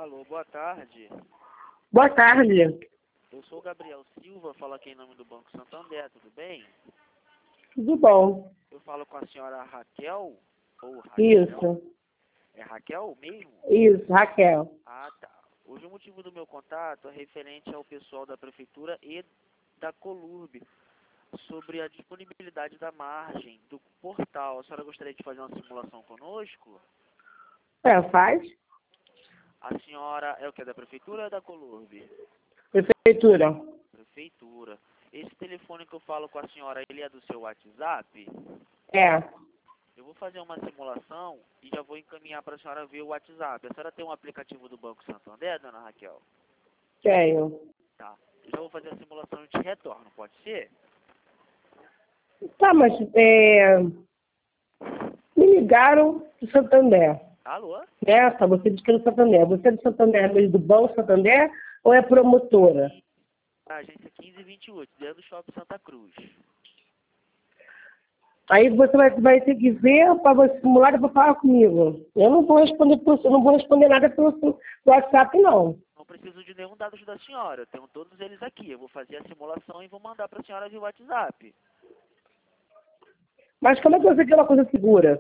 Alô, boa tarde. Boa tarde. Eu sou o Gabriel Silva, falo aqui em nome do Banco Santander, tudo bem? Tudo bom? Eu falo com a senhora Raquel? Ou Raquel? Isso. É Raquel mesmo? Isso, Raquel. Ah, tá. Hoje o motivo do meu contato é referente ao pessoal da Prefeitura e da Colurb sobre a disponibilidade da margem do portal. A senhora gostaria de fazer uma simulação conosco? Faz? A senhora é o que? Da Prefeitura ou é da Colurb? Prefeitura. Prefeitura. Esse telefone que eu falo com a senhora, ele é do seu WhatsApp? É. Eu vou fazer uma simulação e já vou encaminhar para a senhora ver o WhatsApp. A senhora tem um aplicativo do Banco Santander, dona Raquel? Tenho. Tá. Eu já vou fazer a simulação e te retorno, pode ser? Tá, mas me ligaram do Santander. Alô? Tá, você disse que é do Santander. Você é do Santander, mas do Banco Santander ou é promotora? A agência 1528, dentro do Shopping Santa Cruz. Aí você vai ter que ver para você simular e para falar comigo. Eu não vou responder nada pelo WhatsApp, não. Não preciso de nenhum dado da senhora, eu tenho todos eles aqui. Eu vou fazer a simulação e vou mandar para a senhora via WhatsApp. Mas como é que você quer uma coisa segura?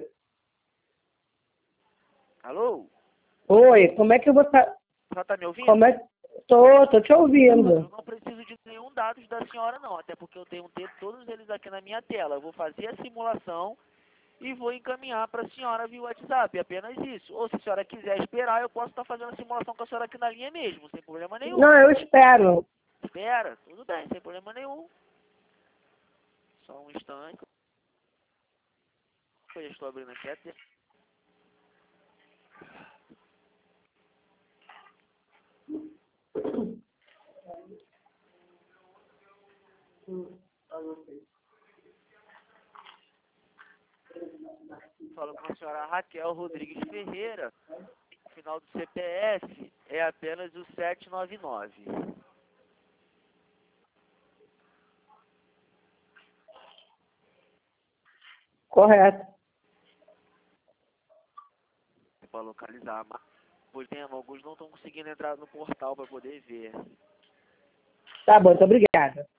Alô? Oi, como é que eu vou estar... A senhora tá me ouvindo? Como é... Tô te Eu ouvindo. não preciso de nenhum dado da senhora, não. Até porque eu tenho todos eles aqui na minha tela. Eu vou fazer a simulação e vou encaminhar para a senhora via WhatsApp. Apenas isso. Ou se a senhora quiser esperar, eu posso estar fazendo a simulação com a senhora aqui na linha mesmo, sem problema nenhum. Não, eu espero. Espera, tudo bem, sem problema nenhum. Só um instante. Eu já estou abrindo aqui a tela. Falo com a senhora Raquel Rodrigues Ferreira. O final do CPF é apenas o 799. Correto. Para localizar. Mas, pois tem, alguns não estão conseguindo entrar no portal para poder ver. Tá bom, muito obrigada.